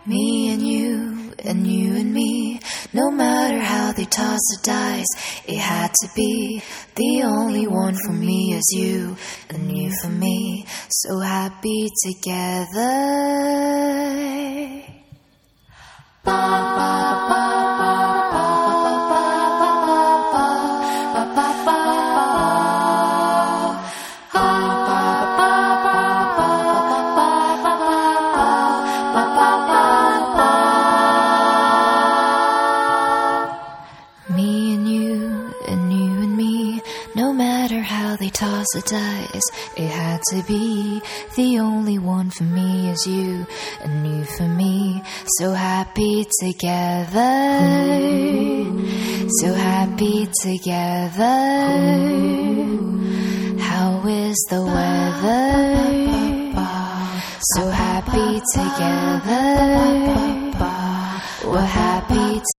Me and you and me. No matter how they toss the dice, it had to be. The only one for me is you, and you for me. So happy together. Me and you and me. No matter how they toss the dice, it had to be. The only one for me is you, and you for me. So happy together. So happy together. How is the weather? So happy together. We're happy